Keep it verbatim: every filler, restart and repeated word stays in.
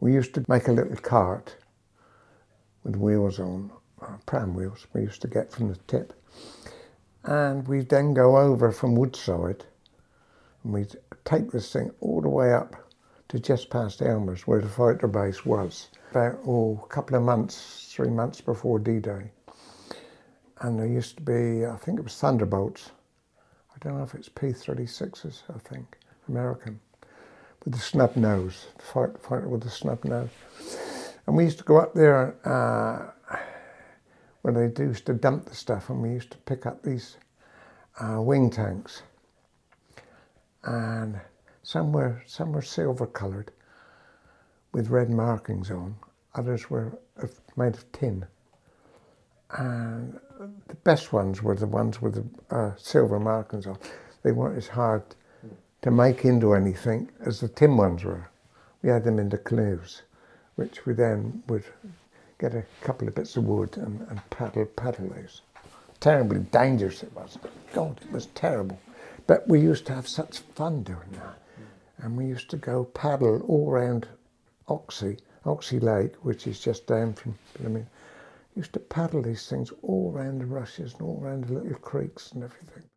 We used to make a little cart with wheels on, uh, pram wheels we used to get from the tip. And we'd then go over from Woodside and we'd take this thing all the way up to just past Elmers, where the fighter base was, about oh, a couple of months, three months before D-Day. And there used to be, I think it was Thunderbolts. I don't know if it's P thirty-sixes, I think, American, with the snub nose, the fight, fighter with the snub nose. And we used to go up there uh, when they used to dump the stuff, and we used to pick up these uh, wing tanks. And some were, some were silver coloured with red markings on. Others were made of tin. And the best ones were the ones with the uh, silver markings on. They weren't as hard to make into anything as the tin ones were. We had them into canoes, which we then would get a couple of bits of wood and, and paddle, paddle those. Terribly dangerous it was. God, it was terrible. But we used to have such fun doing that. And we used to go paddle all around Oxey, Oxey Lake, which is just down from Plymouth. Used to paddle these things all around the rushes and all around the little creeks and everything.